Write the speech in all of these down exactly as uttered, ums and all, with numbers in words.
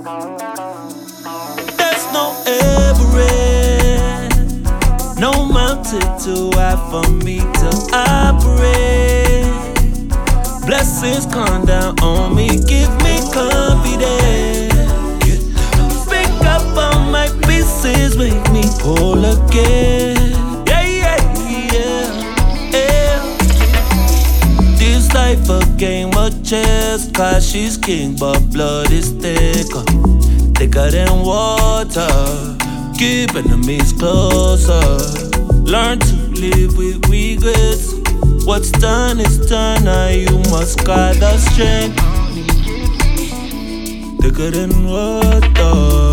There's no Everest, no mountain too high for me to operate. Blessings come down on me, give me confidence. Pick up all my pieces, make me whole again. Yeah, yeah, yeah, yeah. This life a game of chess, cause she's king, but blood is thicker, thicker than water. Keep enemies closer. Learn to live with regrets. What's done is done, now you must guard the strength. Thicker than water.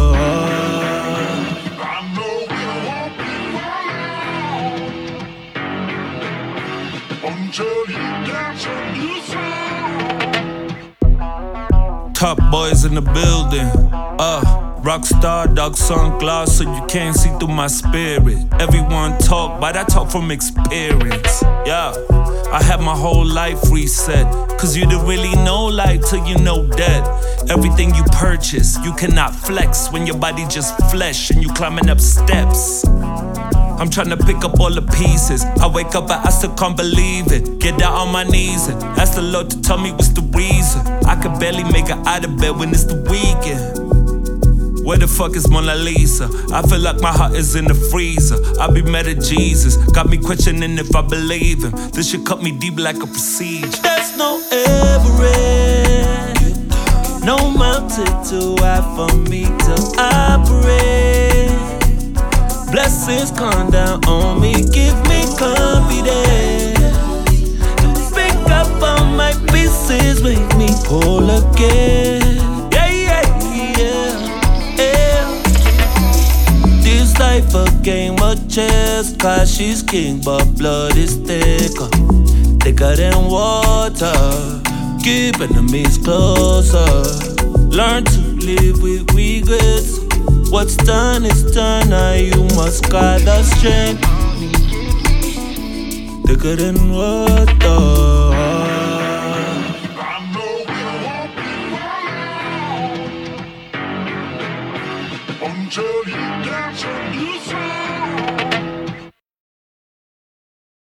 Top boys in the building, uh Rockstar, dog sunglass, so you can't see through my spirit. Everyone talk, but I talk from experience. Yeah, I had my whole life reset, cause you don't really know life till you know death. Everything you purchase, you cannot flex when your body just flesh and you climbing up steps. I'm tryna pick up all the pieces. I wake up and I still can't believe it. Get down on my knees and ask the Lord to tell me what's the reason. I can barely make it out of bed when it's the weekend. Where the fuck is Mona Lisa? I feel like my heart is in the freezer. I be mad at Jesus, got me questioning if I believe him. This shit cut me deep like a procedure. There's no Everest, no mountain too high for me to operate. Blessings come down on me, give me confidence. Pick up all my pieces, make me whole again. Yeah, yeah, yeah, yeah. This life a game of chess, cause she's king, but blood is thicker, thicker than water. Keep enemies closer. Learn to live with regrets. What's done is done, now you must guard the strength. Thicker than water. Until you get